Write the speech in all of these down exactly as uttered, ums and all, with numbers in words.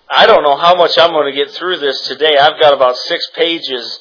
I don't know how much I'm going to get through this today. I've got about six pages,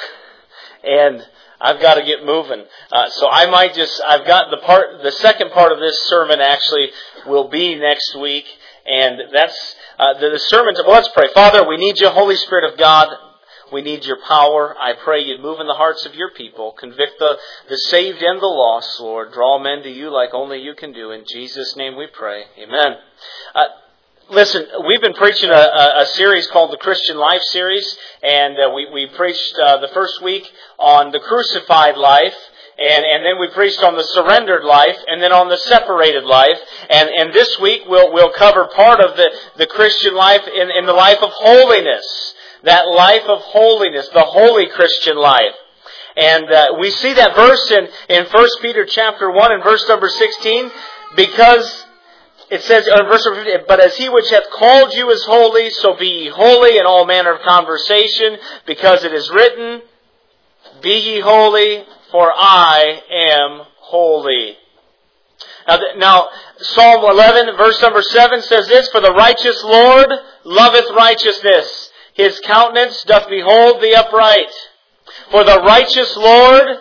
and I've got to get moving. Uh, so I might just, I've got the part, the second part of this sermon actually will be next week, and that's uh, the, the sermon. To, well, let's pray. Father, we need you, Holy Spirit of God. We need your power. I pray you'd move in the hearts of your people. Convict the, the saved and the lost, Lord. Draw men to you like only you can do. In Jesus' name we pray. Amen. Uh, listen, we've been preaching a, a, a series called the Christian Life Series. And uh, we, we preached uh, the first week on the crucified life. And, and then we preached on the surrendered life. And then on the separated life. And, and this week we'll, we'll cover part of the, the Christian life in, in the life of holiness. That life of holiness, the holy Christian life. And uh, we see that verse in, in First Peter chapter one and verse number sixteen, because it says, or verse number fifteen, but as he which hath called you is holy, so be ye holy in all manner of conversation, because it is written, be ye holy, for I am holy. Now, now Psalm eleven, verse number seven says this, for the righteous Lord loveth righteousness. His countenance doth behold the upright. For the righteous Lord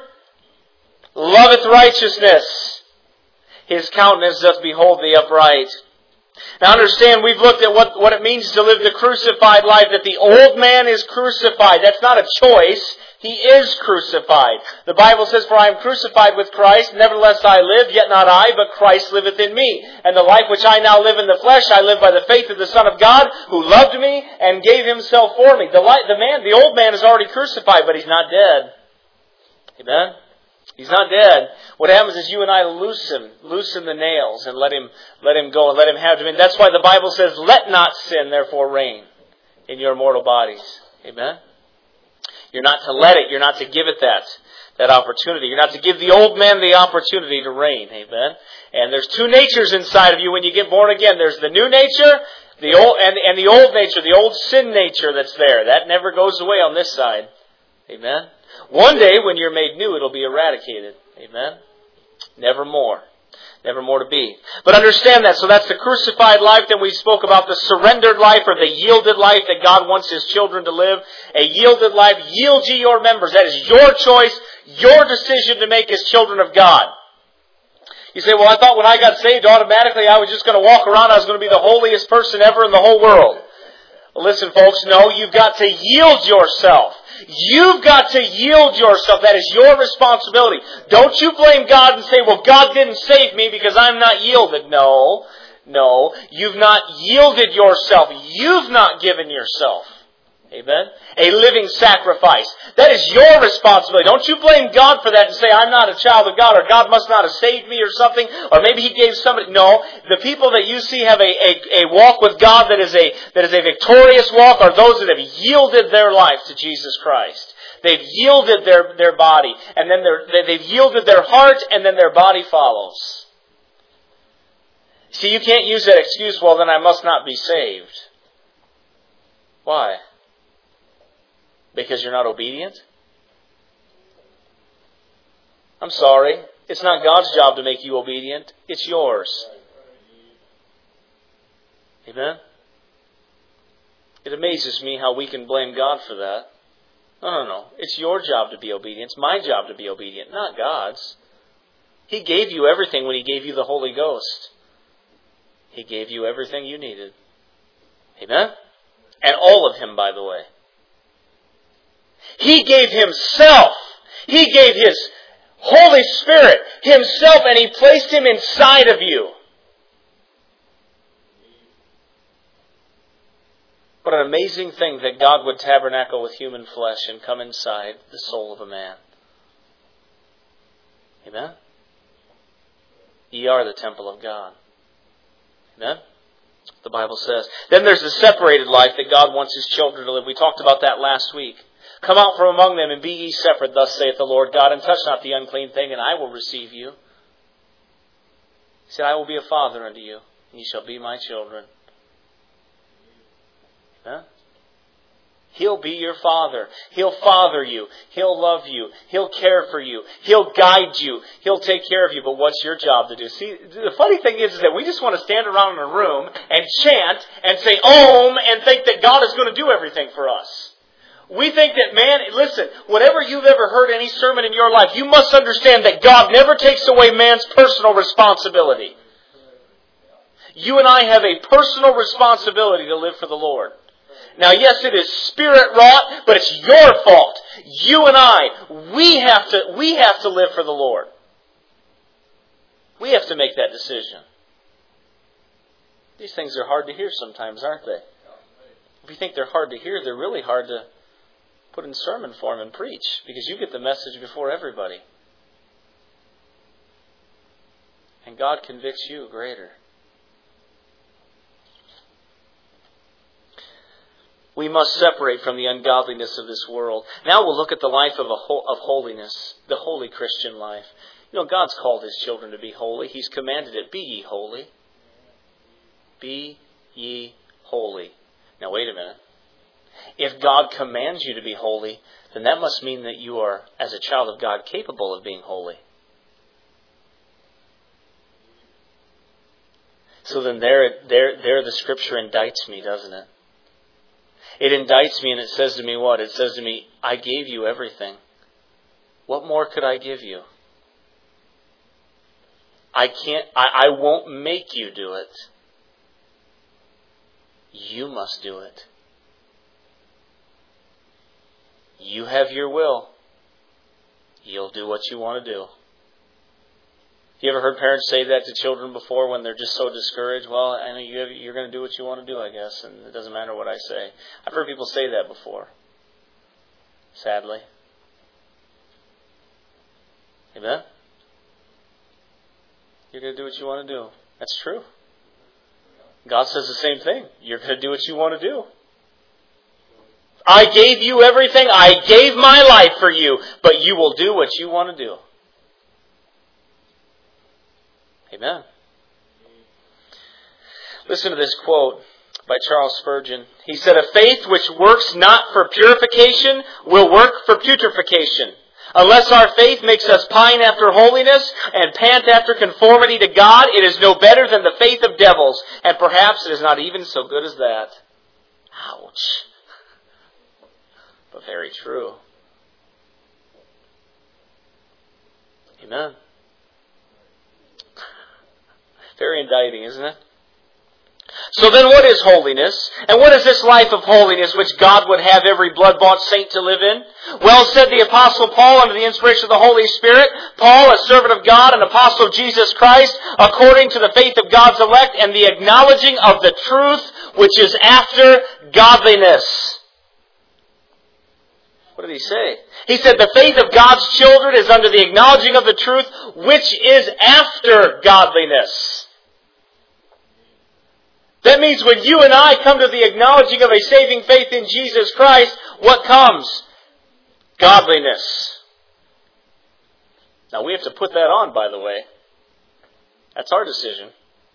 loveth righteousness. His countenance doth behold the upright. Now understand, we've looked at what, what it means to live the crucified life, that the old man is crucified. That's not a choice. He is crucified. The Bible says, for I am crucified with Christ, nevertheless I live, yet not I, but Christ liveth in me. And the life which I now live in the flesh, I live by the faith of the Son of God, who loved me and gave himself for me. The, life, the man, the old man is already crucified, but he's not dead. Amen? He's not dead. What happens is you and I loosen, loosen the nails and let him, let him go and let him have dominion. That's why the Bible says, let not sin therefore reign in your mortal bodies. Amen? You're not to let it. You're not to give it that, that opportunity. You're not to give the old man the opportunity to reign. Amen? And there's two natures inside of you when you get born again. There's the new nature, the old, and, and the old nature, the old sin nature that's there. That never goes away on this side. Amen? One day when you're made new, it'll be eradicated. Amen? Nevermore. Nevermore to be. But understand that. So that's the crucified life. Then we spoke about the surrendered life, or the yielded life that God wants His children to live. A yielded life. Yield ye your members. That is your choice, your decision to make as children of God. You say, well, I thought when I got saved, automatically I was just going to walk around. I was going to be the holiest person ever in the whole world. Well, listen, folks, no, you've got to yield yourself. You've got to yield yourself. That is your responsibility. Don't you blame God and say, well, God didn't save me because I'm not yielded. No, no. You've not yielded yourself. You've not given yourself. Amen? A living sacrifice. That is your responsibility. Don't you blame God for that and say, I'm not a child of God, or God must not have saved me or something, or maybe He gave somebody. No. The people that you see have a, a, a walk with God that is a, that is a victorious walk are those that have yielded their life to Jesus Christ. They've yielded their, their body, and then they're, they've yielded their heart, and then their body follows. See, you can't use that excuse, well, then I must not be saved. Why? Because you're not obedient? I'm sorry. It's not God's job to make you obedient. It's yours. Amen? It amazes me how we can blame God for that. No, no, no. It's your job to be obedient. It's my job to be obedient, not God's. He gave you everything when He gave you the Holy Ghost. He gave you everything you needed. Amen? And all of Him, by the way. He gave Himself. He gave His Holy Spirit Himself, and He placed Him inside of you. What an amazing thing that God would tabernacle with human flesh and come inside the soul of a man. Amen? Ye are the temple of God. Amen? The Bible says. Then there's the separated life that God wants His children to live. We talked about that last week. Come out from among them and be ye separate, thus saith the Lord God, and touch not the unclean thing, and I will receive you. He said, I will be a father unto you, and ye shall be my children. Huh? He'll be your father. He'll father you. He'll love you. He'll care for you. He'll guide you. He'll take care of you. But what's your job to do? See, the funny thing is, is that we just want to stand around in a room and chant and say Om and think that God is going to do everything for us. We think that, man, listen, whatever you've ever heard any sermon in your life, you must understand that God never takes away man's personal responsibility. You and I have a personal responsibility to live for the Lord. Now, yes, it is Spirit-wrought, but it's your fault. You and I, we have to, we have to live for the Lord. We have to make that decision. These things are hard to hear sometimes, aren't they? If you think they're hard to hear, they're really hard to put in sermon form and preach, because you get the message before everybody. And God convicts you greater. We must separate from the ungodliness of this world. Now we'll look at the life of, a ho- of holiness, the holy Christian life. You know, God's called His children to be holy. He's commanded it, be ye holy. Be ye holy. Now wait a minute. If God commands you to be holy, then that must mean that you are, as a child of God, capable of being holy. So then there, there, there the Scripture indicts me, doesn't it? It indicts me and it says to me what? It says to me, I gave you everything. What more could I give you? I can't, I, I won't make you do it. You must do it. You have your will. You'll do what you want to do. You ever heard parents say that to children before when they're just so discouraged? Well, I know you have, you're going to do what you want to do, I guess, and it doesn't matter what I say. I've heard people say that before. Sadly. Amen? You're going to do what you want to do. That's true. God says the same thing. You're going to do what you want to do. I gave you everything. I gave my life for you, but you will do what you want to do. Amen. Listen to this quote by Charles Spurgeon. He said, a faith which works not for purification will work for putrefaction. Unless our faith makes us pine after holiness and pant after conformity to God, it is no better than the faith of devils, and perhaps it is not even so good as that. Ouch. But very true. Amen. Very indicting, isn't it? So then what is holiness? And what is this life of holiness which God would have every blood-bought saint to live in? Well, said the Apostle Paul under the inspiration of the Holy Spirit, Paul, a servant of God, an apostle of Jesus Christ, according to the faith of God's elect and the acknowledging of the truth which is after godliness. What did he say? He said the faith of God's children is under the acknowledging of the truth which is after godliness. That means when you and I come to the acknowledging of a saving faith in Jesus Christ, what comes? Godliness. Now we have to put that on, by the way. That's our decision.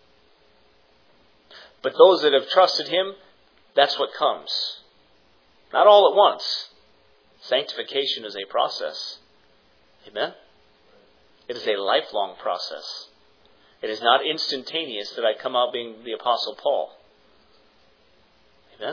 But those that have trusted Him, that's what comes. Not all at once. Sanctification is a process. Amen? It is a lifelong process. It is not instantaneous that I come out being the Apostle Paul. Amen?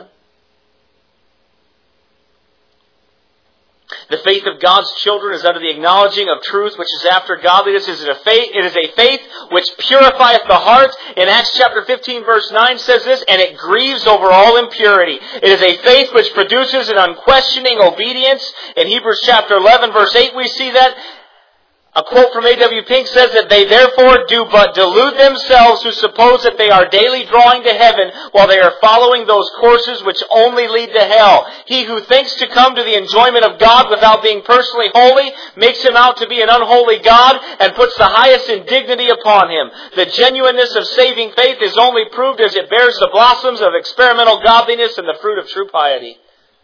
The faith of God's children is under the acknowledging of truth, which is after godliness. It is a faith, it is a faith which purifieth the heart. In Acts chapter fifteen, verse nine says this, and it grieves over all impurity. It is a faith which produces an unquestioning obedience. In Hebrews chapter eleven, verse eight, we see that. A quote from A W Pink says that they therefore do but delude themselves who suppose that they are daily drawing to heaven while they are following those courses which only lead to hell. He who thinks to come to the enjoyment of God without being personally holy makes him out to be an unholy God and puts the highest indignity upon him. The genuineness of saving faith is only proved as it bears the blossoms of experimental godliness and the fruit of true piety.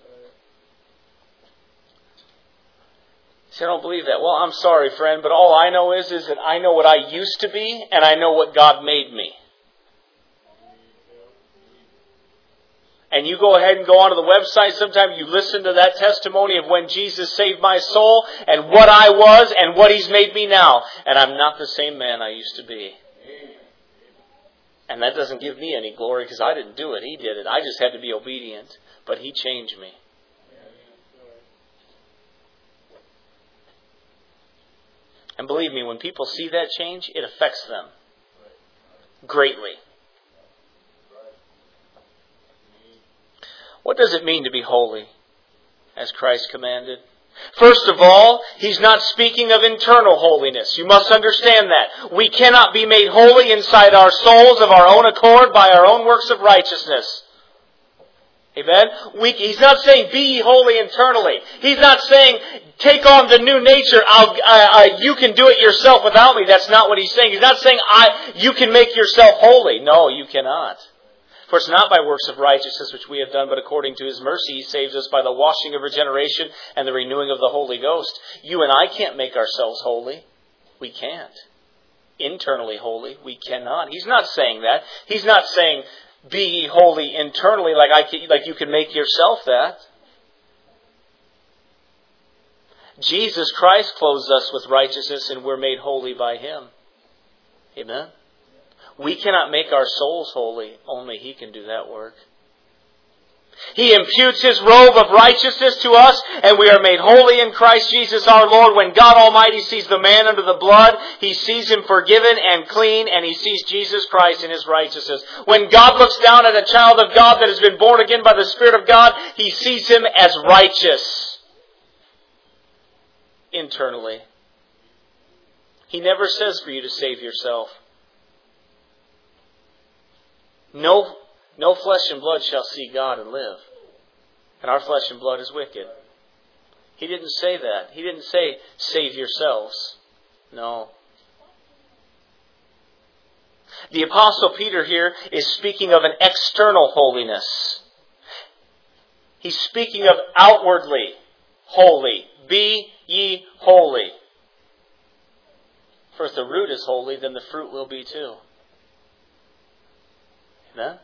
See, I don't believe that. Well, I'm sorry, friend, but all I know is, is that I know what I used to be, and I know what God made me. and you go ahead and go onto the website, sometimes you listen to that testimony of when Jesus saved my soul and what I was and what He's made me now. And I'm not the same man I used to be. And that doesn't give me any glory because I didn't do it. He did it. I just had to be obedient. But He changed me. And believe me, when people see that change, it affects them greatly. What does it mean to be holy, as Christ commanded? First of all, He's not speaking of internal holiness. You must understand that. We cannot be made holy inside our souls of our own accord by our own works of righteousness. Amen? We, he's not saying, be ye holy internally. He's not saying, take on the new nature. I'll, uh, uh, you can do it yourself without me. That's not what He's saying. He's not saying, I, you can make yourself holy. No, you cannot. For it's not by works of righteousness which we have done, but according to His mercy He saves us by the washing of regeneration and the renewing of the Holy Ghost. You and I can't make ourselves holy. We can't. Internally holy, we cannot. He's not saying that. He's not saying, be ye holy internally, like I can, like you can make yourself that. Jesus Christ clothes us with righteousness, and we're made holy by Him. Amen? We cannot make our souls holy. Only He can do that work. He imputes His robe of righteousness to us, and we are made holy in Christ Jesus our Lord. When God Almighty sees the man under the blood, He sees him forgiven and clean, and He sees Jesus Christ in His righteousness. When God looks down at a child of God that has been born again by the Spirit of God, He sees him as righteous internally. He never says for you to save yourself. No No flesh and blood shall see God and live. And our flesh and blood is wicked. He didn't say that. He didn't say, save yourselves. No. The Apostle Peter here is speaking of an external holiness. He's speaking of outwardly holy. Be ye holy. For if the root is holy, then the fruit will be too. Amen?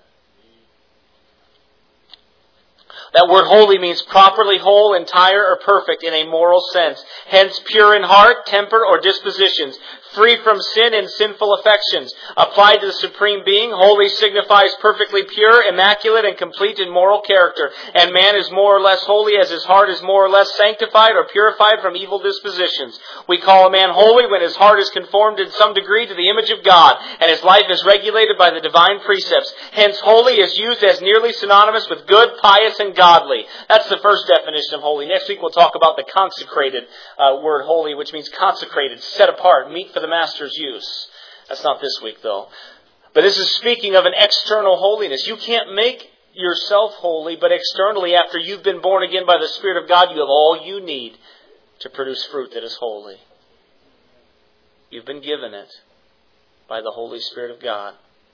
That word holy means properly whole, entire, or perfect in a moral sense. Hence, pure in heart, temper, or dispositions. Free from sin and sinful affections. Applied to the Supreme Being, holy signifies perfectly pure, immaculate, and complete in moral character. And man is more or less holy as his heart is more or less sanctified or purified from evil dispositions. We call a man holy when his heart is conformed in some degree to the image of God, and his life is regulated by the divine precepts. Hence, holy is used as nearly synonymous with good, pious, and godly. That's the first definition of holy. Next week we'll talk about the consecrated uh, word holy, which means consecrated, set apart, meet for the Master's use. That's not this week though. But this is speaking of an external holiness. You can't make yourself holy, but externally, after you've been born again by the Spirit of God, you have all you need to produce fruit that is holy. You've been given it by the Holy Spirit of God.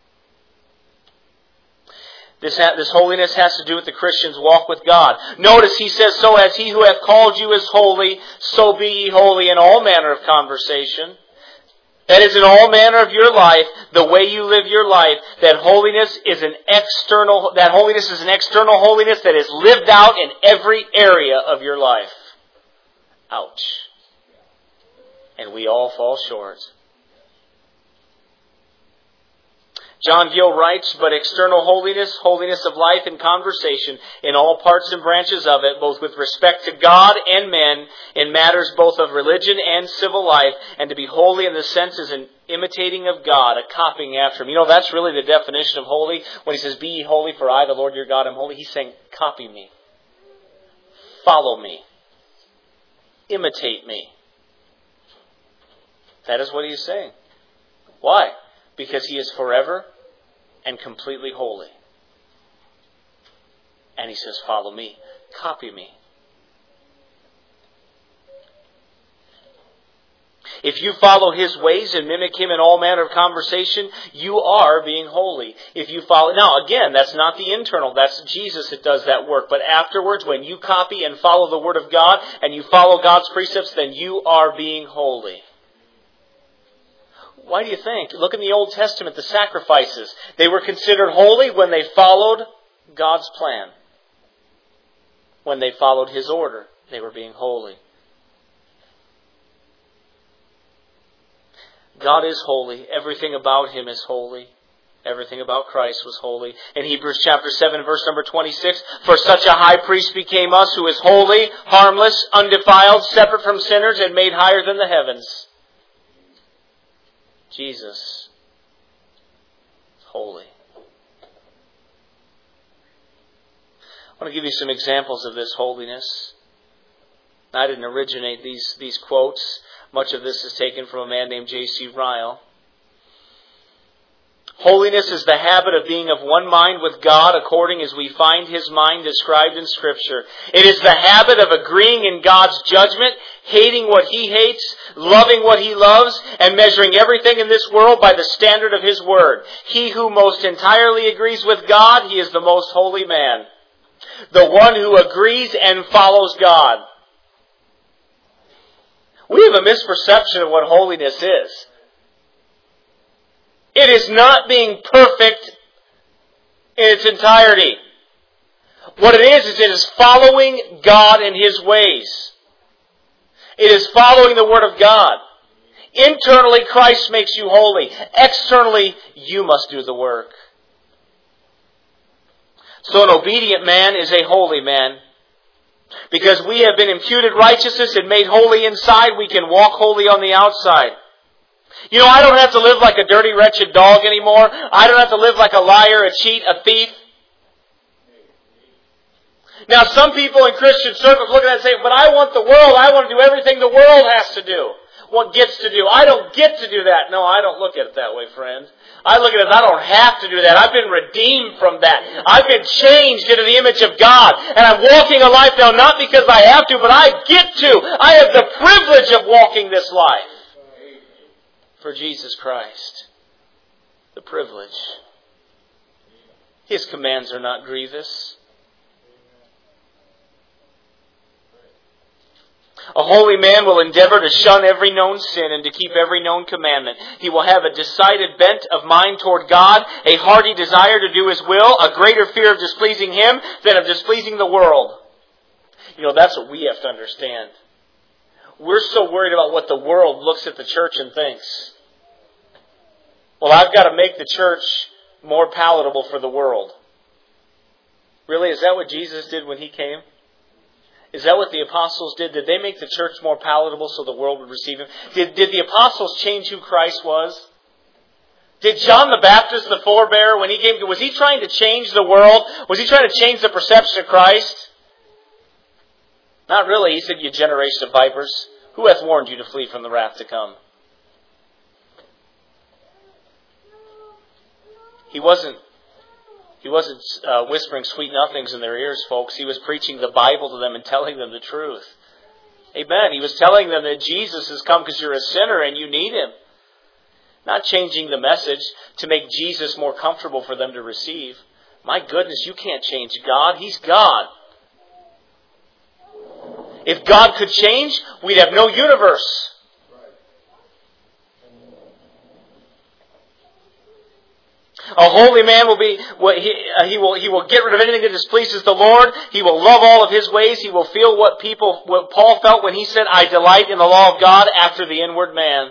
This, ha- this holiness has to do with the Christian's walk with God. Notice he says, so as He who hath called you is holy, so be ye holy in all manner of conversation. That is, in all manner of your life, the way you live your life, that holiness is an external, that holiness is an external holiness that is lived out in every area of your life. Ouch. And we all fall short. John Gill writes, but external holiness, holiness of life and conversation in all parts and branches of it, both with respect to God and men, in matters both of religion and civil life, and to be holy in the sense is an imitating of God, a copying after Him. You know, that's really the definition of holy. When He says, be ye holy, for I, the Lord your God, am holy, He's saying, copy me. Follow me. Imitate me. That is what He is saying. Why? Because He is forever and completely holy. And He says, follow me. Copy me. If you follow His ways and mimic Him in all manner of conversation, you are being holy. If you follow, now again, that's not the internal, that's Jesus that does that work. But afterwards, when you copy and follow the Word of God, and you follow God's precepts, then you are being holy. Why do you think? Look in the Old Testament, the sacrifices. They were considered holy when they followed God's plan. When they followed His order, they were being holy. God is holy. Everything about Him is holy. Everything about Christ was holy. In Hebrews chapter seven, verse number twenty-six, for such a high priest became us, who is holy, harmless, undefiled, separate from sinners, and made higher than the heavens. Jesus is holy. I want to give you some examples of this holiness. I didn't originate these, these quotes. Much of this is taken from a man named J C Ryle. Holiness is the habit of being of one mind with God according as we find His mind described in Scripture. It is the habit of agreeing in God's judgment, hating what He hates, loving what He loves, and measuring everything in this world by the standard of His Word. He who most entirely agrees with God, he is the most holy man. The one who agrees and follows God. We have a misperception of what holiness is. It is not being perfect in its entirety. What it is, is it is following God and His ways. It is following the Word of God. Internally, Christ makes you holy. Externally, you must do the work. So an obedient man is a holy man. Because we have been imputed righteousness and made holy inside, we can walk holy on the outside. You know, I don't have to live like a dirty, wretched dog anymore. I don't have to live like a liar, a cheat, a thief. Now, some people in Christian circles look at that and say, but I want the world. I want to do everything the world has to do. What gets to do. I don't get to do that. No, I don't look at it that way, friend. I look at it as I don't have to do that. I've been redeemed from that. I've been changed into the image of God. And I'm walking a life now not because I have to, but I get to. I have the privilege of walking this life. For Jesus Christ. The privilege. His commands are not grievous. A holy man will endeavor to shun every known sin and to keep every known commandment. He will have a decided bent of mind toward God, a hearty desire to do His will, a greater fear of displeasing Him than of displeasing the world. You know, that's what we have to understand. We're so worried about what the world looks at the church and thinks. Well, I've got to make the church more palatable for the world. Really, is that what Jesus did when He came? Is that what the apostles did? Did they make the church more palatable so the world would receive Him? Did, did the apostles change who Christ was? Did John the Baptist, the forebearer, when he came, was he trying to change the world? Was he trying to change the perception of Christ? Not really. He said, you generation of vipers, who hath warned you to flee from the wrath to come? He wasn't He wasn't uh, whispering sweet nothings in their ears, folks. He was preaching the Bible to them and telling them the truth. Amen. He was telling them that Jesus has come because you're a sinner and you need Him. Not changing the message to make Jesus more comfortable for them to receive. My goodness, you can't change God. He's God. If God could change, we'd have no universe. A holy man will be, he, he will he will get rid of anything that displeases the Lord. He will love all of His ways. He will feel what people, what Paul felt when he said, I delight in the law of God after the inward man.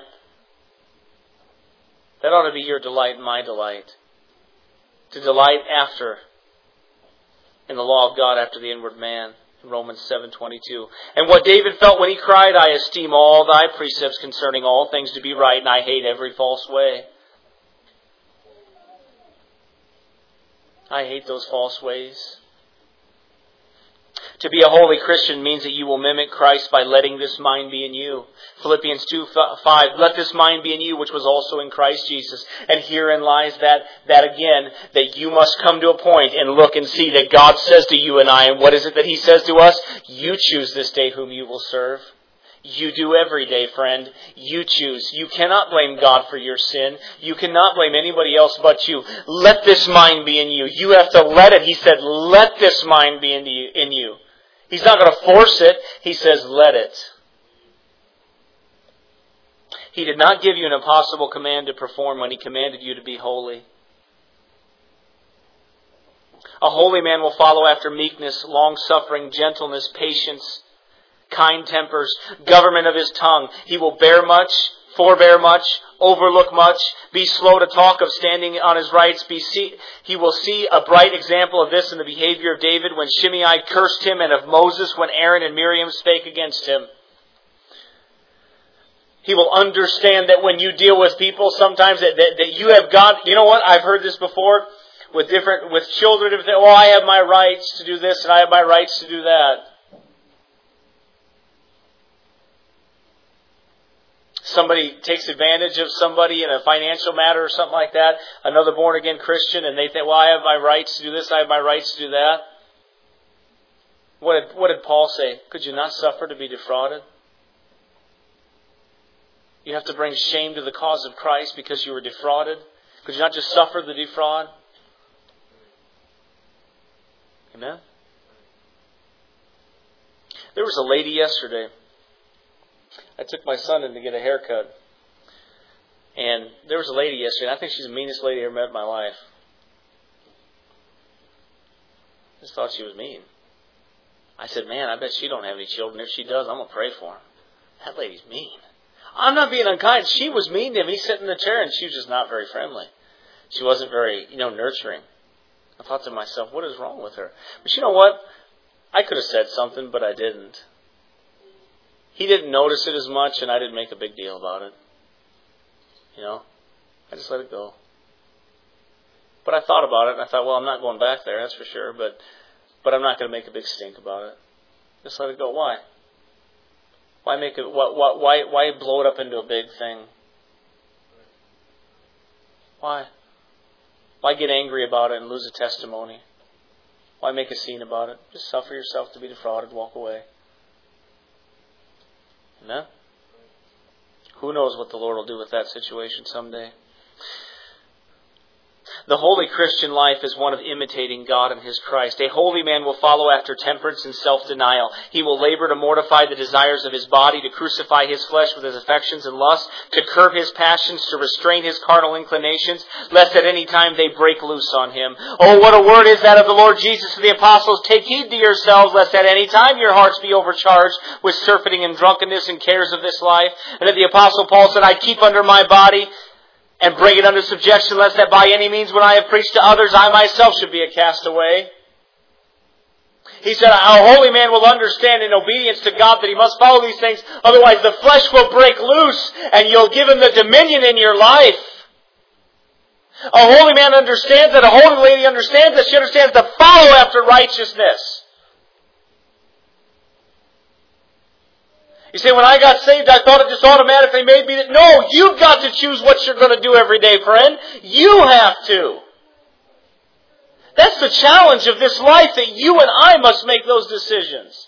That ought to be your delight and my delight. To delight after, in the law of God after the inward man. Romans seven twenty-two. And what David felt when he cried, I esteem all Thy precepts concerning all things to be right, and I hate every false way. I hate those false ways. To be a holy Christian means that you will mimic Christ by letting this mind be in you. Philippians two five, let this mind be in you, which was also in Christ Jesus. And herein lies that, that again, that you must come to a point and look and see that God says to you and I, and what is it that He says to us? You choose this day whom you will serve. You do every day, friend. You choose. You cannot blame God for your sin. You cannot blame anybody else but you. Let this mind be in you. You have to let it. He said, let this mind be in you. In you. He's not going to force it. He says, let it. He did not give you an impossible command to perform when He commanded you to be holy. A holy man will follow after meekness, long-suffering, gentleness, patience, kind tempers, government of his tongue. He will bear much, forbear much, overlook much, be slow to talk of standing on his rights. Be see, he will see a bright example of this in the behavior of David when Shimei cursed him, and of Moses when Aaron and Miriam spake against him. He will understand that when you deal with people, sometimes that, that, that you have got, you know what, I've heard this before with different, with children, different, oh, I have my rights to do this and I have my rights to do that. Somebody takes advantage of somebody in a financial matter or something like that, another born-again Christian, and they think, well, I have my rights to do this, I have my rights to do that. What did, what did Paul say? Could you not suffer to be defrauded? You have to bring shame to the cause of Christ because you were defrauded? Could you not just suffer the defraud? Amen? There was a lady yesterday. I took my son in to get a haircut. And there was a lady yesterday, and I think she's the meanest lady I ever met in my life. I just thought she was mean. I said, man, I bet she don't have any children. If she does, I'm going to pray for her. That lady's mean. I'm not being unkind. She was mean to him. He's sitting in the chair, and she was just not very friendly. She wasn't very, you know, nurturing. I thought to myself, what is wrong with her? But you know what? I could have said something, but I didn't. He didn't notice it as much, and I didn't make a big deal about it. You know? I just let it go. But I thought about it, and I thought, well, I'm not going back there, that's for sure, but but I'm not going to make a big stink about it. Just let it go. Why? Why make it? Why, why, why blow it up into a big thing? Why? Why get angry about it and lose a testimony? Why make a scene about it? Just suffer yourself to be defrauded, walk away. Amen? Who knows what the Lord will do with that situation someday? The holy Christian life is one of imitating God and His Christ. A holy man will follow after temperance and self-denial. He will labor to mortify the desires of his body, to crucify his flesh with his affections and lusts, to curb his passions, to restrain his carnal inclinations, lest at any time they break loose on him. Oh, what a word is that of the Lord Jesus to the apostles. Take heed to yourselves, lest at any time your hearts be overcharged with surfeiting and drunkenness and cares of this life. And that the apostle Paul said, I keep under my body and bring it under subjection, lest that by any means when I have preached to others, I myself should be a castaway. He said, a holy man will understand in obedience to God that he must follow these things, otherwise the flesh will break loose and you'll give him the dominion in your life. A holy man understands that, a holy lady understands that, she understands to follow after righteousness. You say, when I got saved, I thought it just automatically made me that. No, you've got to choose what you're going to do every day, friend. You have to. That's the challenge of this life, that you and I must make those decisions.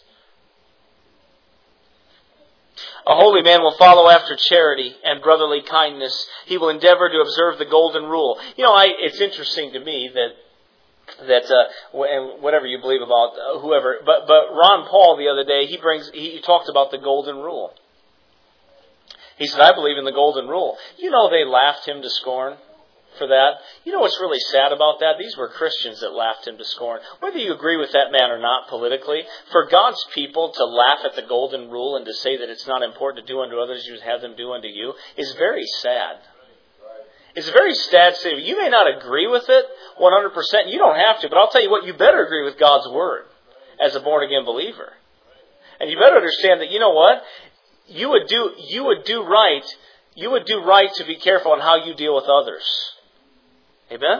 A holy man will follow after charity and brotherly kindness. He will endeavor to observe the golden rule. You know, I, it's interesting to me that that uh, and whatever you believe about uh, whoever, but but Ron Paul the other day he brings he, he talked about the golden rule. He said, I believe in the golden rule. You know, they laughed him to scorn for that. You know what's really sad about that? These were Christians that laughed him to scorn. Whether you agree with that man or not politically, for God's people to laugh at the golden rule and to say that it's not important to do unto others you have them do unto you is very sad. It's a very sad statement. You may not agree with it one hundred percent. You don't have to. But I'll tell you what, you better agree with God's Word as a born-again believer. And you better understand that, you know what? You would do, you would do right. You would do right to be careful on how you deal with others. Amen?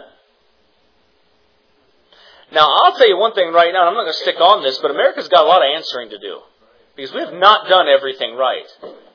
Now, I'll tell you one thing right now, and I'm not going to stick on this, but America's got a lot of answering to do. Because we have not done everything right.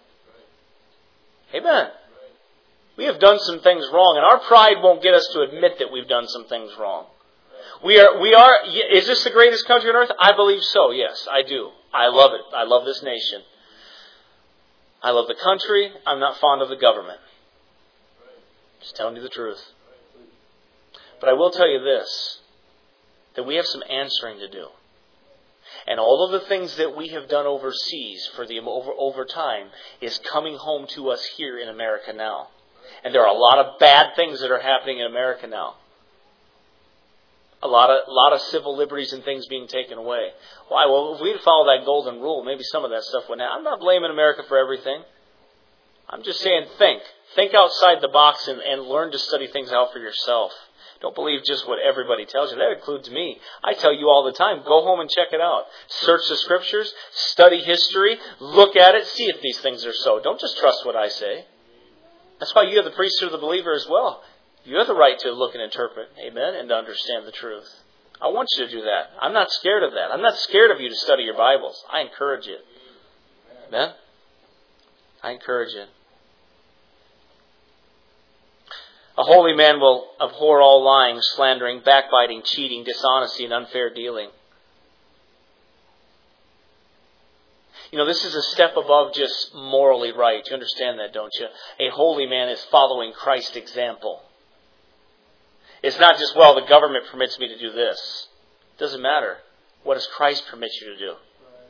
Amen? We have done some things wrong, and our pride won't get us to admit that we've done some things wrong. We are, we are, is this the greatest country on earth? I believe so, yes, I do. I love it. I love this nation. I love the country. I'm not fond of the government. Just telling you the truth. But I will tell you this, that we have some answering to do. And all of the things that we have done overseas for the over, over time is coming home to us here in America now. And there are a lot of bad things that are happening in America now. A lot of a lot of civil liberties and things being taken away. Why? Well, if we'd follow that golden rule, maybe some of that stuff wouldn't happen. I'm not blaming America for everything. I'm just saying think. Think outside the box and, and learn to study things out for yourself. Don't believe just what everybody tells you. That includes me. I tell you all the time, go home and check it out. Search the Scriptures, study history, look at it, see if these things are so. Don't just trust what I say. That's why you are the priesthood of the believer as well. You have the right to look and interpret, amen, and to understand the truth. I want you to do that. I'm not scared of that. I'm not scared of you to study your Bibles. I encourage it. Amen? I encourage it. A holy man will abhor all lying, slandering, backbiting, cheating, dishonesty, and unfair dealing. You know, this is a step above just morally right. You understand that, don't you? A holy man is following Christ's example. It's not just, well, the government permits me to do this. It doesn't matter. What does Christ permit you to do?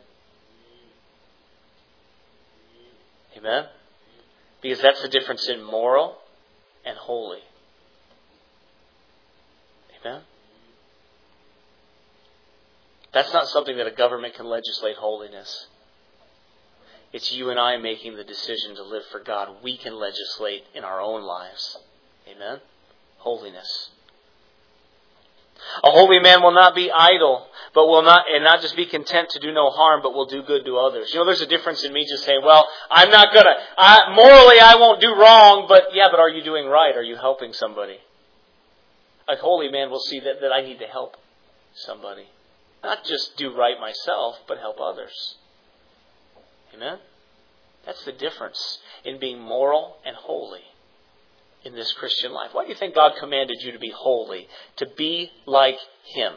Amen? Because that's the difference in moral and holy. Amen? That's not something that a government can legislate, holiness. It's you and I making the decision to live for God. We can legislate in our own lives. Amen? Holiness. A holy man will not be idle, but will not, and not just be content to do no harm, but will do good to others. You know, there's a difference in me just saying, well, I'm not gonna, I, morally I won't do wrong, but yeah, but are you doing right? Are you helping somebody? A holy man will see that, that I need to help somebody. Not just do right myself, but help others. Amen? That's the difference in being moral and holy in this Christian life. Why do you think God commanded you to be holy? To be like Him.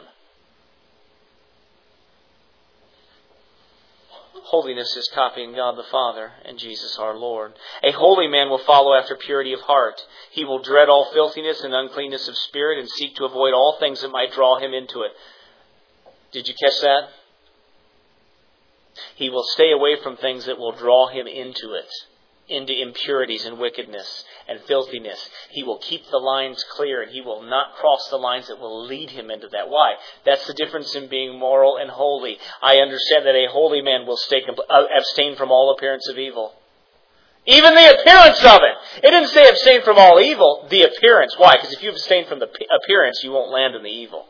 Holiness is copying God the Father and Jesus our Lord. A holy man will follow after purity of heart. He will dread all filthiness and uncleanness of spirit and seek to avoid all things that might draw him into it. Did you catch that? He will stay away from things that will draw him into it, into impurities and wickedness and filthiness. He will keep the lines clear and he will not cross the lines that will lead him into that. Why? That's the difference in being moral and holy. I understand that a holy man will stay, abstain from all appearance of evil. Even the appearance of it. It didn't say abstain from all evil, the appearance. Why? Because if you abstain from the appearance, you won't land in the evil.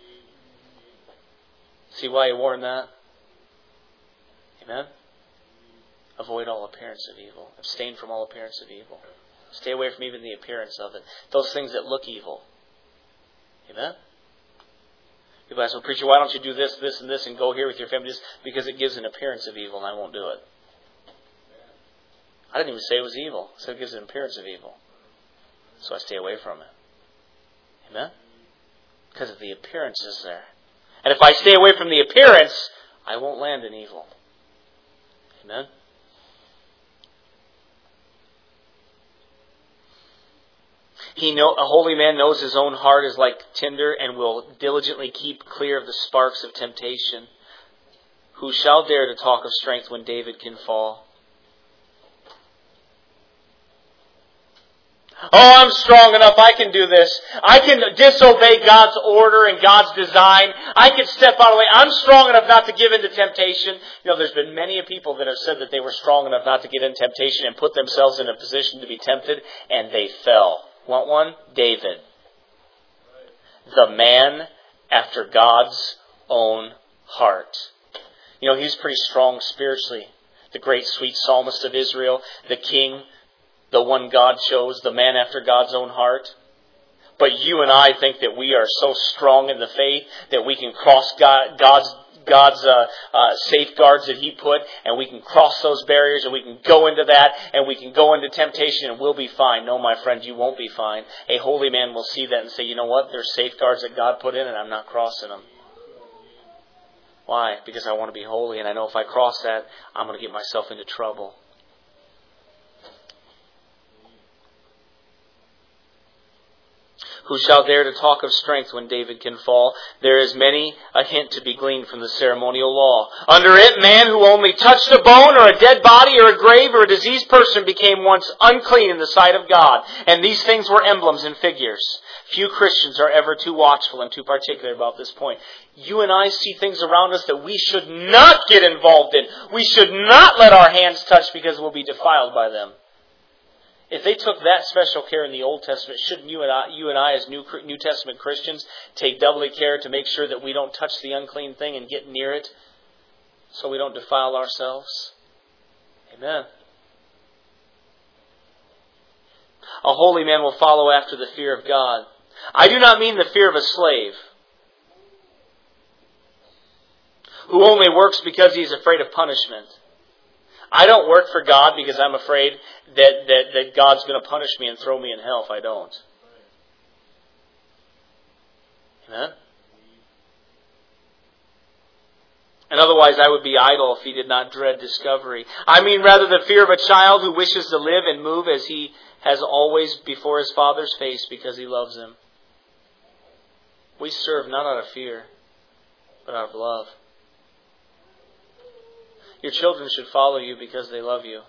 See why he warned that? Amen? Avoid all appearance of evil. Abstain from all appearance of evil. Stay away from even the appearance of it. Those things that look evil. Amen? People ask, well, preacher, why don't you do this, this, and this, and go here with your family? Just because it gives an appearance of evil, and I won't do it. I didn't even say it was evil. I said it gives an appearance of evil. So I stay away from it. Amen? Because of the appearances there. And if I stay away from the appearance, I won't land in evil. Amen? He know a holy man knows his own heart is like tinder and will diligently keep clear of the sparks of temptation. Who shall dare to talk of strength when David can fall? Oh, I'm strong enough. I can do this. I can disobey God's order and God's design. I can step out of the way. I'm strong enough not to give in to temptation. You know, there's been many people that have said that they were strong enough not to get in temptation and put themselves in a position to be tempted, and they fell. Want one? David. The man after God's own heart. You know, he's pretty strong spiritually. The great sweet psalmist of Israel, the king, the one God chose, the man after God's own heart. But you and I think that we are so strong in the faith that we can cross God, God's God's uh, uh, safeguards that He put, and we can cross those barriers, and we can go into that, and we can go into temptation, and we'll be fine. No, my friend, you won't be fine. A holy man will see that and say, you know what? There's safeguards that God put in, and I'm not crossing them. Why? Because I want to be holy, and I know if I cross that, I'm going to get myself into trouble. Who shall dare to talk of strength when David can fall? There is many a hint to be gleaned from the ceremonial law. Under it, man who only touched a bone or a dead body or a grave or a diseased person became once unclean in the sight of God. And these things were emblems and figures. Few Christians are ever too watchful and too particular about this point. You and I see things around us that we should not get involved in. We should not let our hands touch because we'll be defiled by them. If they took that special care in the Old Testament, shouldn't you and I, you and I as New, New Testament Christians take doubly care to make sure that we don't touch the unclean thing and get near it so we don't defile ourselves? Amen. A holy man will follow after the fear of God. I do not mean the fear of a slave who only works because he is afraid of punishment. I don't work for God because I'm afraid that, that, that God's going to punish me and throw me in hell if I don't. Amen? And otherwise I would be idle if he did not dread discovery. I mean rather the fear of a child who wishes to live and move as he has always before his father's face because he loves him. We serve not out of fear, but out of love. Your children should follow you because they love you.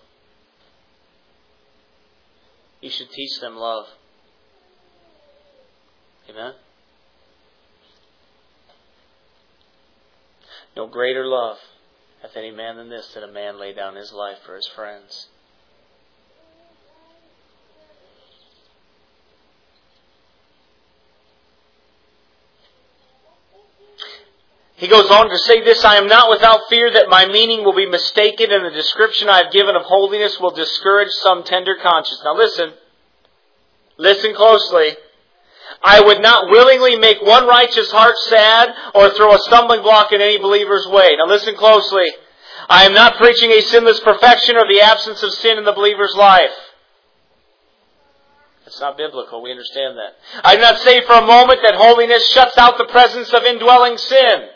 You should teach them love. Amen? No greater love hath any man than this, that a man lay down his life for his friends. He goes on to say this, I am not without fear that my meaning will be mistaken and the description I have given of holiness will discourage some tender conscience. Now listen. Listen closely. I would not willingly make one righteous heart sad or throw a stumbling block in any believer's way. Now listen closely. I am not preaching a sinless perfection or the absence of sin in the believer's life. It's not biblical. We understand that. I do not say for a moment that holiness shuts out the presence of indwelling sin.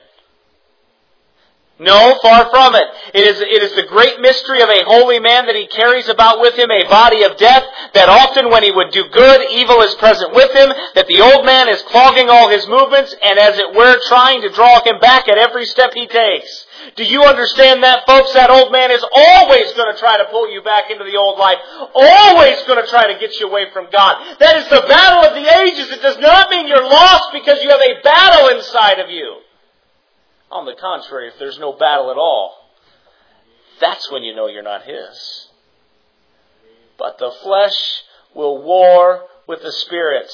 No, far from it. It is, it is the great mystery of a holy man that he carries about with him a body of death, that often when he would do good, evil is present with him, that the old man is clogging all his movements and as it were trying to draw him back at every step he takes. Do you understand that, folks? That old man is always going to try to pull you back into the old life. Always going to try to get you away from God. That is the battle of the ages. It does not mean you're lost because you have a battle inside of you. On the contrary, if there's no battle at all, that's when you know you're not His. But the flesh will war with the Spirit.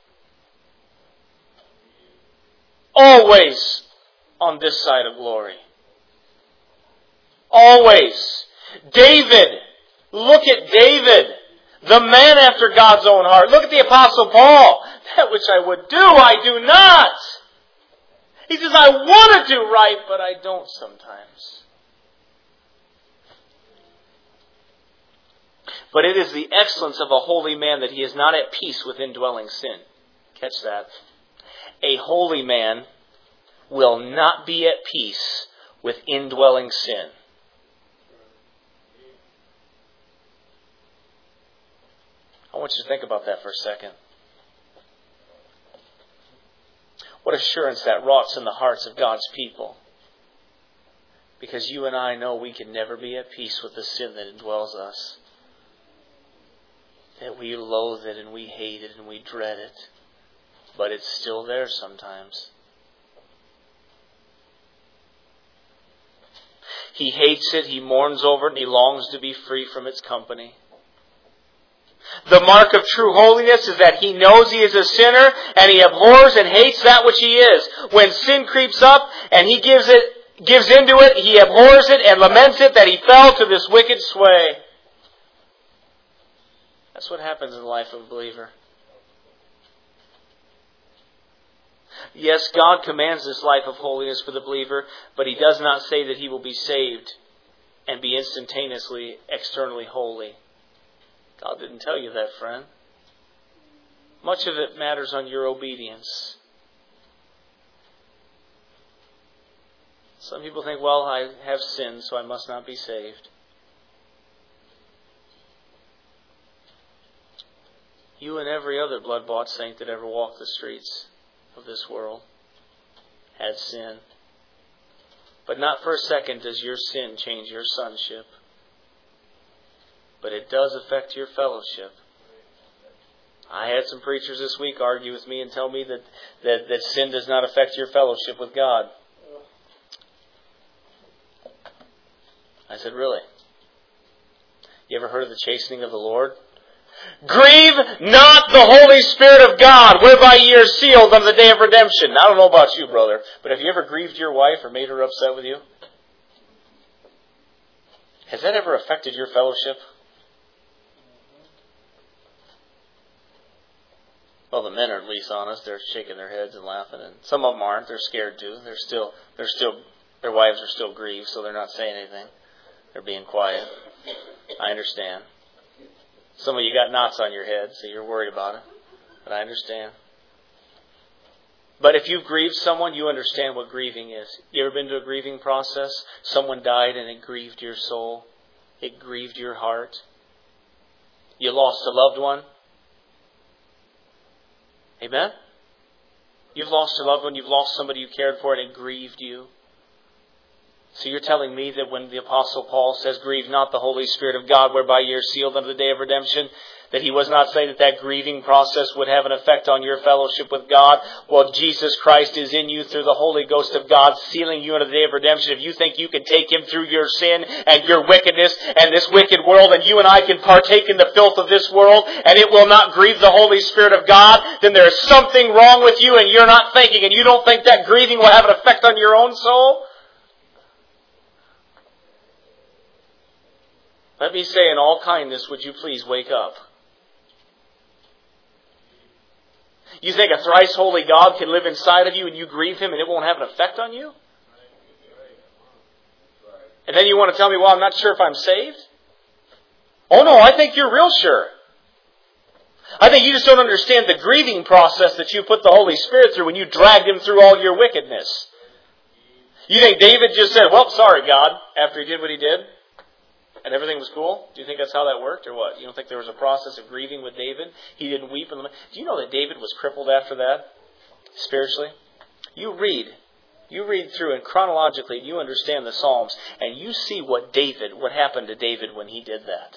Always on this side of glory. Always. David. Look at David. The man after God's own heart. Look at the Apostle Paul. That which I would do, I do not. He says, I want to do right, but I don't sometimes. But it is the excellence of a holy man that he is not at peace with indwelling sin. Catch that. A holy man will not be at peace with indwelling sin. I want you to think about that for a second. What assurance that wrought in the hearts of God's people. Because you and I know we can never be at peace with the sin that indwells us. That we loathe it and we hate it and we dread it. But it's still there sometimes. He hates it, he mourns over it, and he longs to be free from its company. The mark of true holiness is that he knows he is a sinner and he abhors and hates that which he is. When sin creeps up and he gives it, gives into it, he abhors it and laments it that he fell to this wicked sway. That's what happens in the life of a believer. Yes, God commands this life of holiness for the believer, but He does not say that he will be saved and be instantaneously, externally holy. God didn't tell you that, friend. Much of it matters on your obedience. Some people think, well, I have sinned, so I must not be saved. You and every other blood-bought saint that ever walked the streets of this world had sin. But not for a second does your sin change your sonship. But it does affect your fellowship. I had some preachers this week argue with me and tell me that, that, that sin does not affect your fellowship with God. I said, really? You ever heard of the chastening of the Lord? Grieve not the Holy Spirit of God, whereby ye are sealed unto the day of redemption. I don't know about you, brother, but have you ever grieved your wife or made her upset with you? Has that ever affected your fellowship? Well, the men are at least honest. They're shaking their heads and laughing, and some of them aren't. They're scared too. They're still, they're still, their wives are still grieved, so they're not saying anything. They're being quiet. I understand. Some of you got knots on your head, so you're worried about it. But I understand. But if you've grieved someone, you understand what grieving is. You ever been to a grieving process? Someone died and it grieved your soul. It grieved your heart. You lost a loved one. Amen? You've lost a loved one. You've lost somebody you cared for and it grieved you. So you're telling me that when the Apostle Paul says, grieve not the Holy Spirit of God, whereby ye are sealed unto the day of redemption, that he was not saying that that grieving process would have an effect on your fellowship with God? Well, Jesus Christ is in you through the Holy Ghost of God, sealing you unto the day of redemption. If you think you can take Him through your sin and your wickedness and this wicked world, and you and I can partake in the filth of this world, and it will not grieve the Holy Spirit of God, then there is something wrong with you and you're not thinking, and you don't think that grieving will have an effect on your own soul? Let me say in all kindness, would you please wake up? You think a thrice holy God can live inside of you and you grieve Him and it won't have an effect on you? And then you want to tell me, well, I'm not sure if I'm saved? Oh no, I think you're real sure. I think you just don't understand the grieving process that you put the Holy Spirit through when you dragged Him through all your wickedness. You think David just said, well, sorry God, after he did what he did? And everything was cool? Do you think that's how that worked or what? You don't think there was a process of grieving with David? He didn't weep. In the... Do you know that David was crippled after that? Spiritually? You read. You read through and chronologically you understand the Psalms and you see what David, what happened to David when he did that.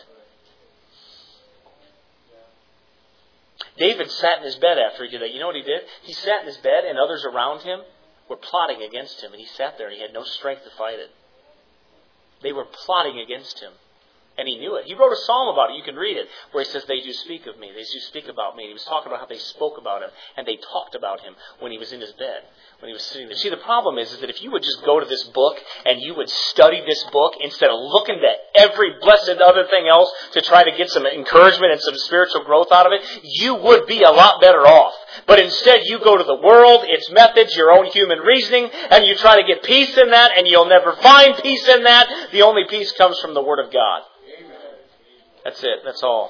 David sat in his bed after he did that. You know what he did? He sat in his bed and others around him were plotting against him. And he sat there and he had no strength to fight it. They were plotting against him. And he knew it. He wrote a psalm about it. You can read it. Where he says, they do speak of me. They do speak about me. And he was talking about how they spoke about him. And they talked about him when he was in his bed. When he was sitting there. See, the problem is, is that if you would just go to this book and you would study this book instead of looking to every blessed other thing else to try to get some encouragement and some spiritual growth out of it, you would be a lot better off. But instead you go to the world, its methods, your own human reasoning, and you try to get peace in that, and you'll never find peace in that. The only peace comes from the Word of God. That's it. That's all.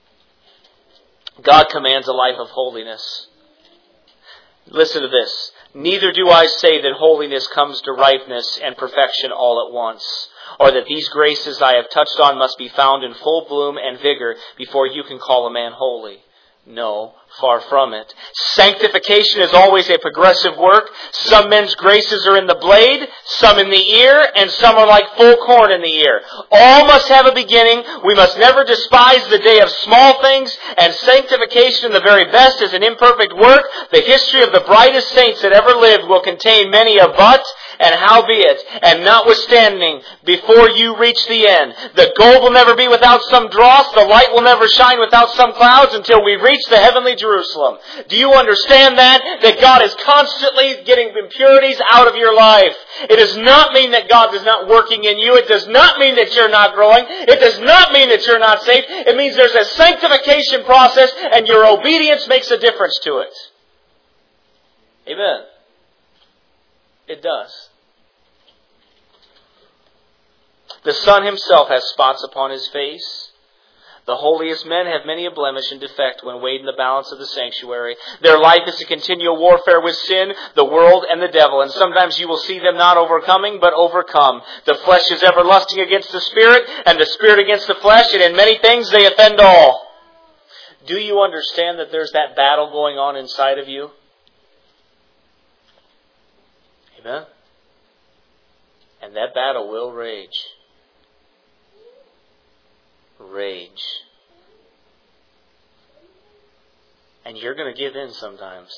God commands a life of holiness. Listen to this. Neither do I say that holiness comes to ripeness and perfection all at once, or that these graces I have touched on must be found in full bloom and vigor before you can call a man holy. No, far from it. Sanctification is always a progressive work. Some men's graces are in the blade, some in the ear, and some are like full corn in the ear. All must have a beginning. We must never despise the day of small things, and sanctification in the very best is an imperfect work. The history of the brightest saints that ever lived will contain many a but and howbeit, and notwithstanding, before you reach the end. The gold will never be without some dross, the light will never shine without some clouds until we reach the heavenly Jerusalem. Do you understand that? That God is constantly getting impurities out of your life. It does not mean that God is not working in you. It does not mean that you're not growing. It does not mean that you're not saved. It means there's a sanctification process and your obedience makes a difference to it. Amen. It does. The Son Himself has spots upon His face. The holiest men have many a blemish and defect when weighed in the balance of the sanctuary. Their life is a continual warfare with sin, the world, and the devil. And sometimes you will see them not overcoming, but overcome. The flesh is ever lusting against the Spirit, and the Spirit against the flesh, and in many things they offend all. Do you understand that there's that battle going on inside of you? Amen? And that battle will rage. Rage. And you're going to give in sometimes.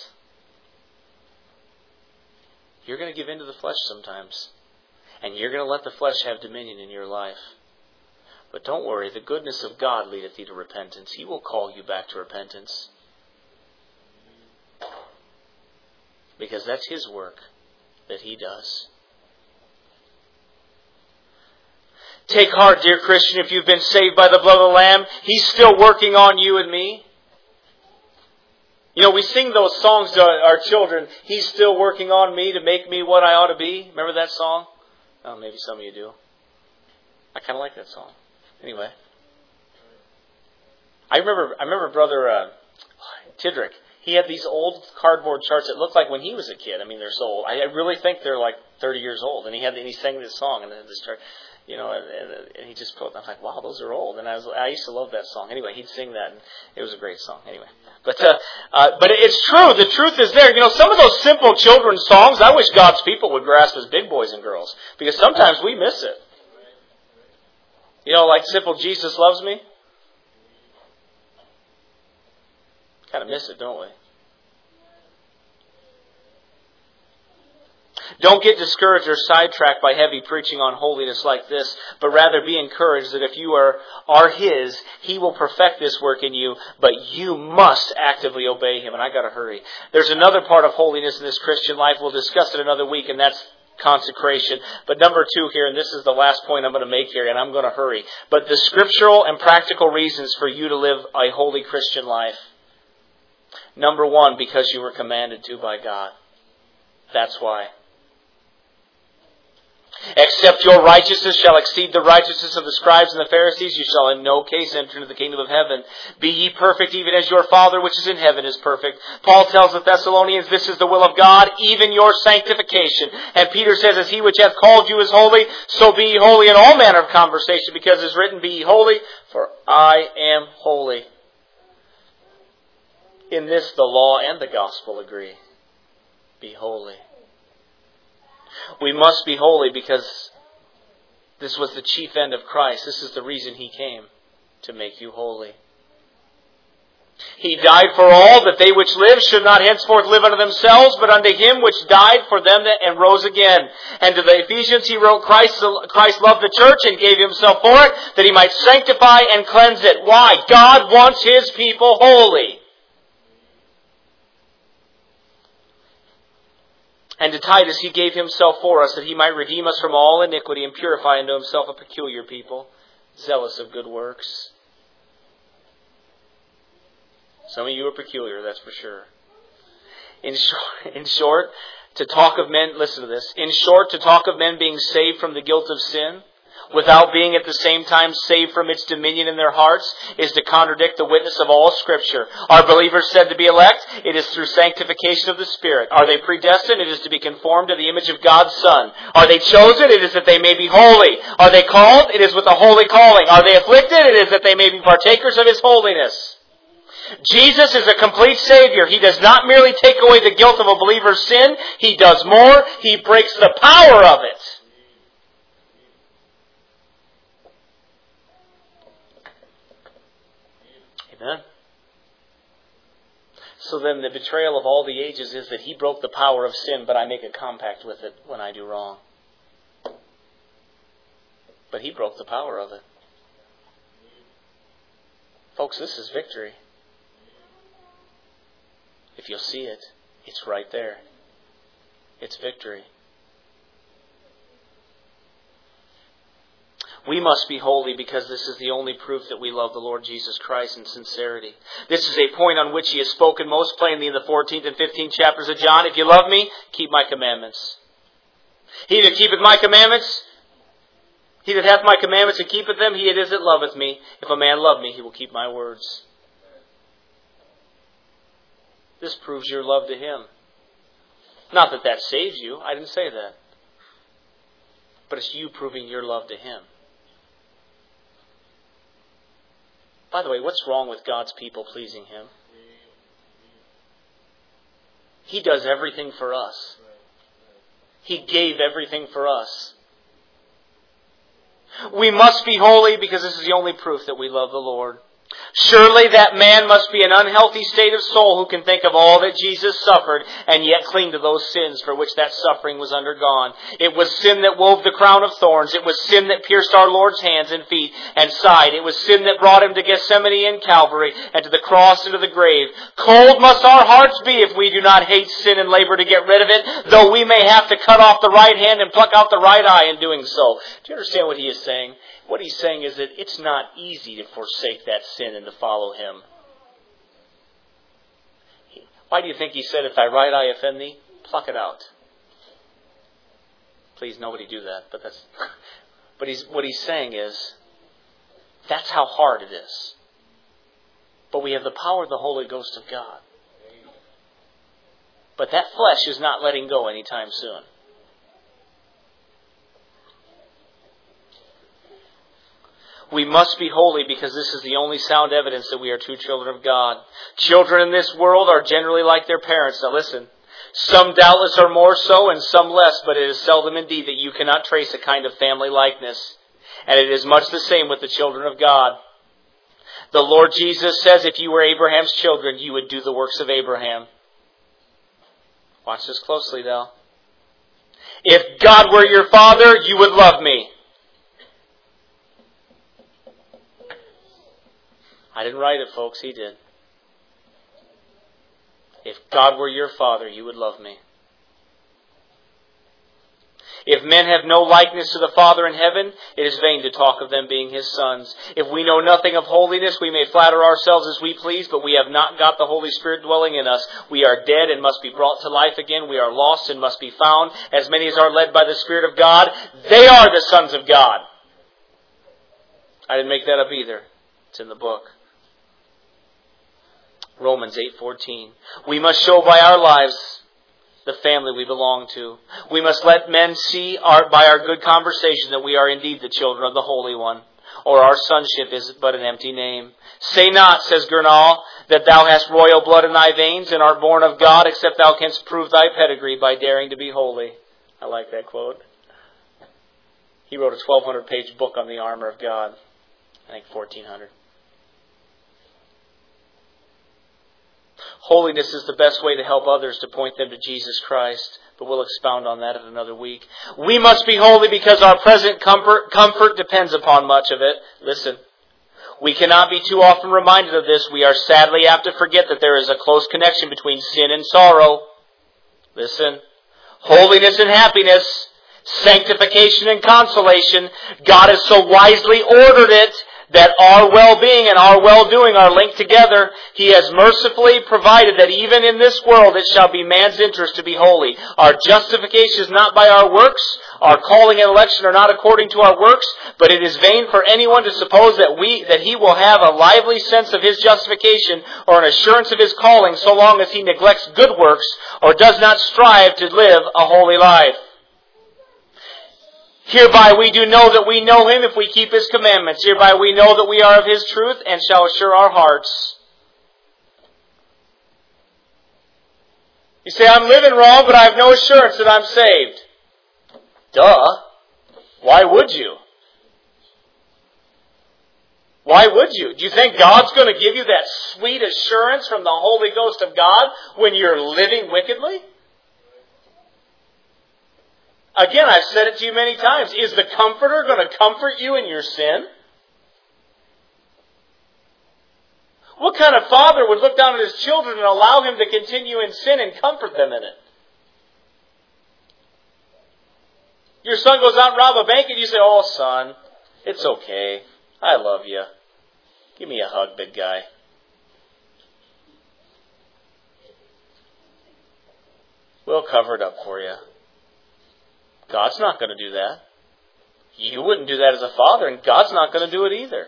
You're going to give in to the flesh sometimes. And you're going to let the flesh have dominion in your life. But don't worry, the goodness of God leadeth thee to repentance. He will call you back to repentance. Because that's His work that He does. Take heart, dear Christian, if you've been saved by the blood of the Lamb, He's still working on you and me. You know, we sing those songs to our children, He's still working on me to make me what I ought to be. Remember that song? Oh, maybe some of you do. I kind of like that song. Anyway. I remember I remember Brother uh, Tidrick. He had these old cardboard charts that looked like when he was a kid. I mean, they're so old. I really think they're like thirty years old. And he had and he sang this song and this chart. You know, and, and he just put, I'm like, wow, those are old. And I was, I used to love that song. Anyway, he'd sing that, and it was a great song. Anyway, but uh, uh, but it's true. The truth is there. You know, some of those simple children's songs, I wish God's people would grasp as big boys and girls, because sometimes we miss it. You know, like simple Jesus loves me. Kind of miss it, don't we? Don't get discouraged or sidetracked by heavy preaching on holiness like this, but rather be encouraged that if you are, are His, He will perfect this work in you, but you must actively obey Him. And I got to hurry. There's another part of holiness in this Christian life. We'll discuss it another week, and that's consecration. But number two here, and this is the last point I'm going to make here, and I'm going to hurry. But the scriptural and practical reasons for you to live a holy Christian life. Number one, because you were commanded to by God. That's why. Except your righteousness shall exceed the righteousness of the scribes and the Pharisees, you shall in no case enter into the kingdom of heaven. Be ye perfect, even as your Father which is in heaven is perfect. Paul tells the Thessalonians, this is the will of God, even your sanctification. And Peter says, as He which hath called you is holy, so be ye holy in all manner of conversation, because it is written, be ye holy, for I am holy. In this the law and the gospel agree. Be holy. We must be holy because this was the chief end of Christ. This is the reason He came, to make you holy. He died for all, that they which live should not henceforth live unto themselves, but unto Him which died for them and rose again. And to the Ephesians he wrote, Christ, Christ loved the church and gave Himself for it, that He might sanctify and cleanse it. Why? God wants His people holy. And to Titus He gave Himself for us, that He might redeem us from all iniquity and purify unto Himself a peculiar people, zealous of good works. Some of you are peculiar, that's for sure. In short, in short, to talk of men, listen to this. In short, to talk of men being saved from the guilt of sin, without being at the same time saved from its dominion in their hearts, is to contradict the witness of all Scripture. Are believers said to be elect? It is through sanctification of the Spirit. Are they predestined? It is to be conformed to the image of God's Son. Are they chosen? It is that they may be holy. Are they called? It is with a holy calling. Are they afflicted? It is that they may be partakers of His holiness. Jesus is a complete Savior. He does not merely take away the guilt of a believer's sin. He does more. He breaks the power of it. Amen. So then the betrayal of all the ages is that He broke the power of sin, but I make a compact with it when I do wrong. But He broke the power of it. Folks, this is victory. If you'll see it, it's right there. It's victory. We must be holy because this is the only proof that we love the Lord Jesus Christ in sincerity. This is a point on which He has spoken most plainly in the fourteenth and fifteenth chapters of John. If you love me, keep my commandments. He that keepeth my commandments, he that hath my commandments and keepeth them, he it is that loveth me. If a man love me, he will keep my words. This proves your love to Him. Not that that saves you. I didn't say that. But it's you proving your love to Him. By the way, what's wrong with God's people pleasing Him? He does everything for us. He gave everything for us. We must be holy because this is the only proof that we love the Lord. Surely that man must be an unhealthy state of soul who can think of all that Jesus suffered and yet cling to those sins for which that suffering was undergone. It was sin that wove the crown of thorns. It was sin that pierced our Lord's hands and feet and side. It was sin that brought Him to Gethsemane and Calvary and to the cross and to the grave. Cold must our hearts be if we do not hate sin and labor to get rid of it, though we may have to cut off the right hand and pluck out the right eye in doing so. Do you understand what he is saying? What he's saying is that it's not easy to forsake that sin and to follow Him. Why do you think He said, if thy right eye offend thee, pluck it out? Please, nobody do that. But that's. But he's what he's saying is, that's how hard it is. But we have the power of the Holy Ghost of God. But that flesh is not letting go anytime soon. We must be holy because this is the only sound evidence that we are true children of God. Children in this world are generally like their parents. Now listen, some doubtless are more so and some less, but it is seldom indeed that you cannot trace a kind of family likeness. And it is much the same with the children of God. The Lord Jesus says if you were Abraham's children, you would do the works of Abraham. Watch this closely now. If God were your father, you would love me. I didn't write it, folks. He did. If God were your father, you would love me. If men have no likeness to the Father in heaven, it is vain to talk of them being His sons. If we know nothing of holiness, we may flatter ourselves as we please, but we have not got the Holy Spirit dwelling in us. We are dead and must be brought to life again. We are lost and must be found. As many as are led by the Spirit of God, they are the sons of God. I didn't make that up either. It's in the book. Romans eight fourteen. We must show by our lives the family we belong to. We must let men see our, by our good conversation that we are indeed the children of the Holy One, or our sonship is but an empty name. Say not, says Gurnall, that thou hast royal blood in thy veins and art born of God, except thou canst prove thy pedigree by daring to be holy. I like that quote. He wrote a twelve hundred page book on the armor of God. I think fourteen hundred. Holiness is the best way to help others to point them to Jesus Christ, but we'll expound on that in another week. We must be holy because our present comfort, comfort depends upon much of it. Listen, we cannot be too often reminded of this. We are sadly apt to forget that there is a close connection between sin and sorrow. Listen, holiness and happiness, sanctification and consolation, God has so wisely ordered it that our well-being and our well-doing are linked together. He has mercifully provided that even in this world it shall be man's interest to be holy. Our justification is not by our works. Our calling and election are not according to our works. But it is vain for anyone to suppose that we that he will have a lively sense of his justification or an assurance of his calling so long as he neglects good works or does not strive to live a holy life. Hereby we do know that we know Him if we keep His commandments. Hereby we know that we are of His truth and shall assure our hearts. You say, I'm living wrong, but I have no assurance that I'm saved. Duh. Why would you? Why would you? Do you think God's going to give you that sweet assurance from the Holy Ghost of God when you're living wickedly? Again, I've said it to you many times. Is the Comforter going to comfort you in your sin? What kind of father would look down at his children and allow him to continue in sin and comfort them in it? Your son goes out and rob a bank and you say, oh, son, it's okay. I love you. Give me a hug, big guy. We'll cover it up for you. God's not going to do that. You wouldn't do that as a father, and God's not going to do it either.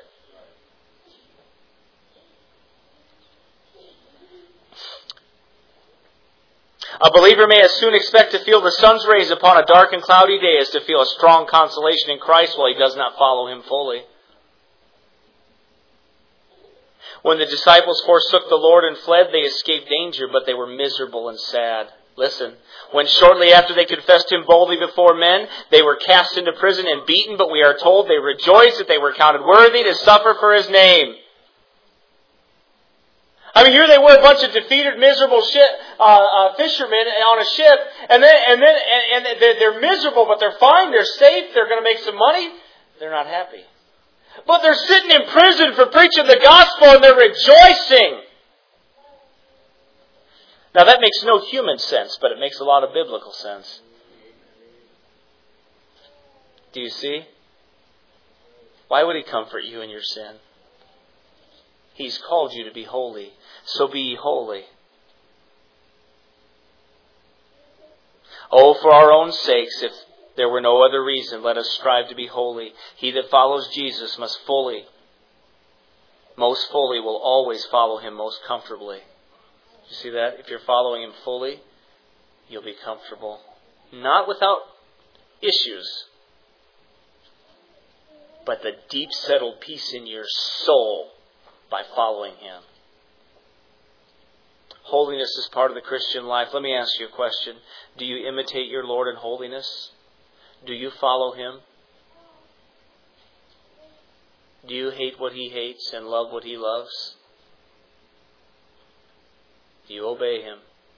A believer may as soon expect to feel the sun's rays upon a dark and cloudy day as to feel a strong consolation in Christ while he does not follow Him fully. When the disciples forsook the Lord and fled, they escaped danger, but they were miserable and sad. Listen, when shortly after they confessed Him boldly before men, they were cast into prison and beaten, but we are told they rejoiced that they were counted worthy to suffer for His name. I mean, here they were, a bunch of defeated, miserable ship, uh, uh, fishermen on a ship, and then and then and, and they're, they're miserable, but they're fine, they're safe, they're going to make some money. They're not happy. But they're sitting in prison for preaching the gospel, and they're rejoicing. Now that makes no human sense, but it makes a lot of biblical sense. Do you see? Why would He comfort you in your sin? He's called you to be holy, so be ye holy. Oh, for our own sakes, if there were no other reason, let us strive to be holy. He that follows Jesus must fully, most fully, will always follow Him most comfortably. You see that? If you're following Him fully, you'll be comfortable. Not without issues, but the deep settled peace in your soul by following Him. Holiness is part of the Christian life. Let me ask you a question. Do you imitate your Lord in holiness? Do you follow Him? Do you hate what He hates and love what He loves? Do you obey Him?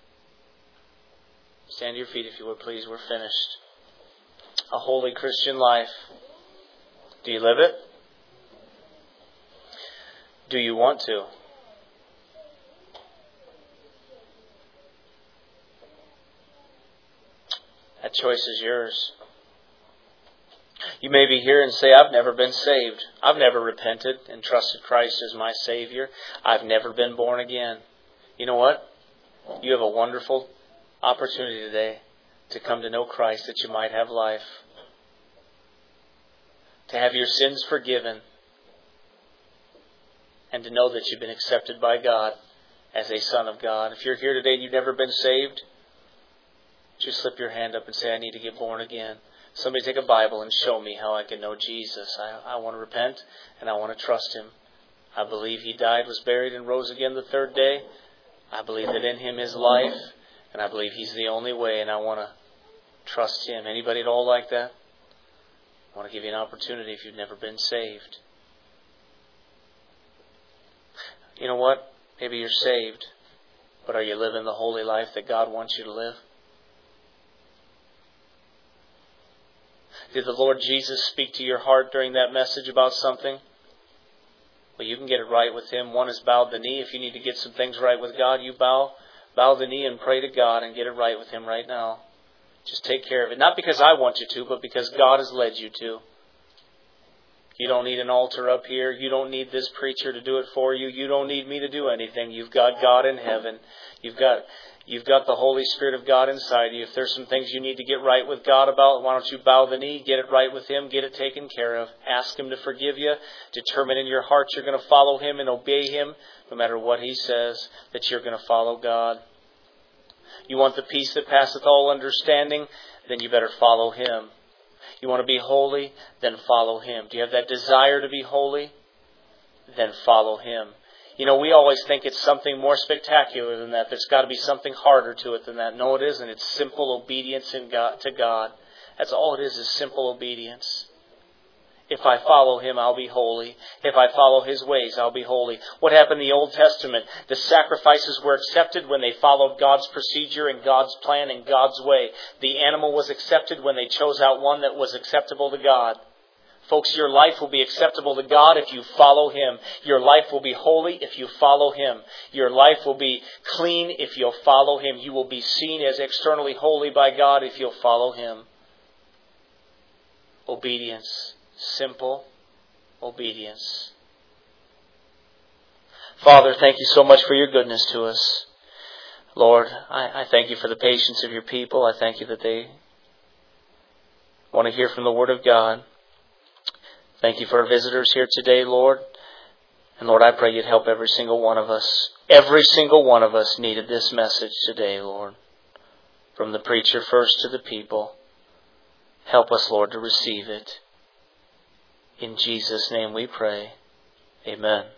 Stand to your feet if you would, please. We're finished. A holy Christian life. Do you live it? Do you want to? That choice is yours. You may be here and say, I've never been saved. I've never repented and trusted Christ as my Savior. I've never been born again. You know what? You have a wonderful opportunity today to come to know Christ that you might have life. To have your sins forgiven. And to know that you've been accepted by God as a son of God. If you're here today and you've never been saved, just slip your hand up and say, I need to get born again. Somebody take a Bible and show me how I can know Jesus. I, I want to repent and I want to trust Him. I believe He died, was buried, and rose again the third day. I believe that in Him is life, and I believe He's the only way, and I want to trust Him. Anybody at all like that? I want to give you an opportunity if you've never been saved. You know what? Maybe you're saved, but are you living the holy life that God wants you to live? Did the Lord Jesus speak to your heart during that message about something? Well, you can get it right with Him. One is bowed the knee. If you need to get some things right with God, you bow, bow the knee and pray to God and get it right with Him right now. Just take care of it. Not because I want you to, but because God has led you to. You don't need an altar up here. You don't need this preacher to do it for you. You don't need me to do anything. You've got God in heaven. You've got you've got the Holy Spirit of God inside you. If there's some things you need to get right with God about, why don't you bow the knee, get it right with Him, get it taken care of. Ask Him to forgive you. Determine in your heart you're going to follow Him and obey Him, no matter what He says, that you're going to follow God. You want the peace that passeth all understanding? Then you better follow Him. You want to be holy? Then follow Him. Do you have that desire to be holy? Then follow Him. You know, we always think it's something more spectacular than that. There's got to be something harder to it than that. No, it isn't. It's simple obedience in God, to God. That's all it is, is simple obedience. If I follow Him, I'll be holy. If I follow His ways, I'll be holy. What happened in the Old Testament? The sacrifices were accepted when they followed God's procedure and God's plan and God's way. The animal was accepted when they chose out one that was acceptable to God. Folks, your life will be acceptable to God if you follow Him. Your life will be holy if you follow Him. Your life will be clean if you'll follow Him. You will be seen as externally holy by God if you'll follow Him. Obedience. Simple obedience. Father, thank You so much for Your goodness to us. Lord, I, I thank You for the patience of Your people. I thank You that they want to hear from the Word of God. Thank You for our visitors here today, Lord. And Lord, I pray You'd help every single one of us. Every single one of us needed this message today, Lord. From the preacher first to the people. Help us, Lord, to receive it. In Jesus' name we pray. Amen.